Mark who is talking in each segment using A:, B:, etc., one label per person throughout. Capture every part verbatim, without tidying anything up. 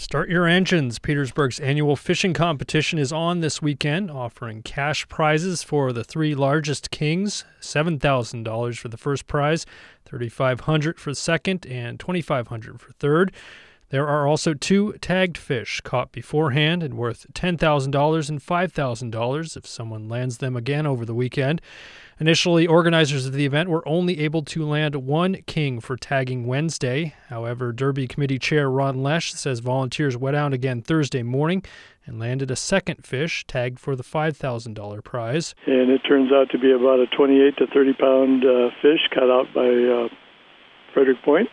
A: Start your engines. Petersburg's annual fishing competition is on this weekend, offering cash prizes for the three largest kings, seven thousand dollars for the first prize, thirty-five hundred dollars for the second, and twenty-five hundred dollars for third. There are also two tagged fish caught beforehand and worth ten thousand dollars and five thousand dollars if someone lands them again over the weekend. Initially, organizers of the event were only able to land one king for tagging Wednesday. However, Derby Committee Chair Ron Lesh says volunteers went out again Thursday morning and landed a second fish tagged for the five thousand dollars prize.
B: And it turns out to be about a twenty-eight to thirty pound uh, fish caught out by uh, Frederick Point.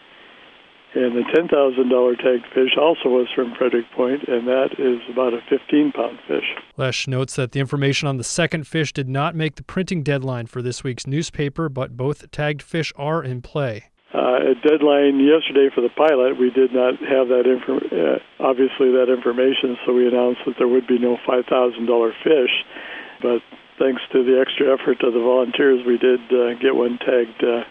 B: And the ten thousand dollars tagged fish also was from Frederick Point, and that is about a fifteen pound fish.
A: Lesh notes that the information on the second fish did not make the printing deadline for this week's newspaper, but both tagged fish are in play.
B: Uh, a deadline yesterday for the pilot, we did not have that info- uh, obviously that information, so we announced that there would be no five thousand dollars fish. But thanks to the extra effort of the volunteers, we did uh, get one tagged uh,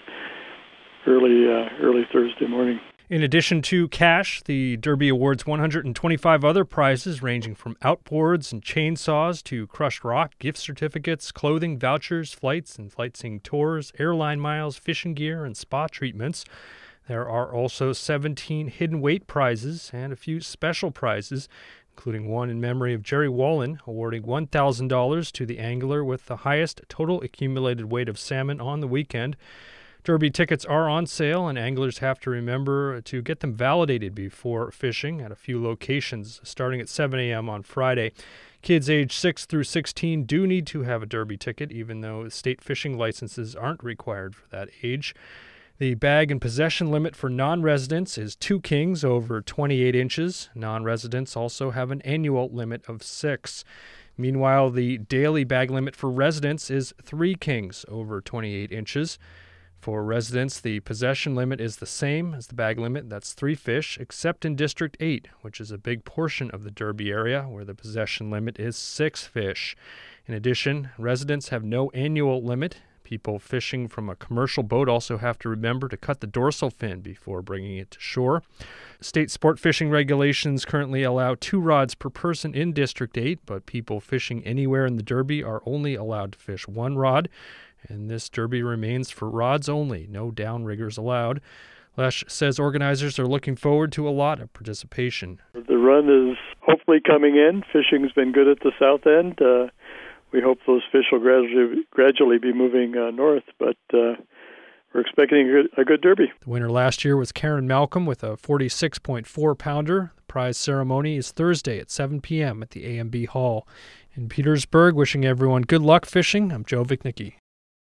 B: early uh, early Thursday morning.
A: In addition to cash, the Derby awards one hundred twenty-five other prizes ranging from outboards and chainsaws to crushed rock, gift certificates, clothing, vouchers, flights and flight-seeing tours, airline miles, fishing gear, and spa treatments. There are also seventeen hidden weight prizes and a few special prizes, including one in memory of Jerry Wallen, awarding one thousand dollars to the angler with the highest total accumulated weight of salmon on the weekend. Derby tickets are on sale, and anglers have to remember to get them validated before fishing at a few locations, starting at seven a.m. on Friday. Kids age six through sixteen do need to have a Derby ticket, even though state fishing licenses aren't required for that age. The bag and possession limit for non-residents is two kings over twenty-eight inches. Non-residents also have an annual limit of six. Meanwhile, the daily bag limit for residents is three kings over twenty-eight inches. For residents, the possession limit is the same as the bag limit. That's three fish, except in District eight, which is a big portion of the Derby area, where the possession limit is six fish. In addition, residents have no annual limit. People fishing from a commercial boat also have to remember to cut the dorsal fin before bringing it to shore. State sport fishing regulations currently allow two rods per person in District eight, but people fishing anywhere in the Derby are only allowed to fish one rod. And this Derby remains for rods only, no downriggers allowed. Lesh says organizers are looking forward to a lot of participation.
B: The run is hopefully coming in. Fishing's been good at the south end. Uh, we hope those fish will gradually, gradually be moving uh, north, but uh, we're expecting a good, a good Derby.
A: The winner last year was Karen Malcolm with a forty-six point four pounder. The prize ceremony is Thursday at seven p.m. at the A M B Hall. In Petersburg, wishing everyone good luck fishing, I'm Joe Vichnicki.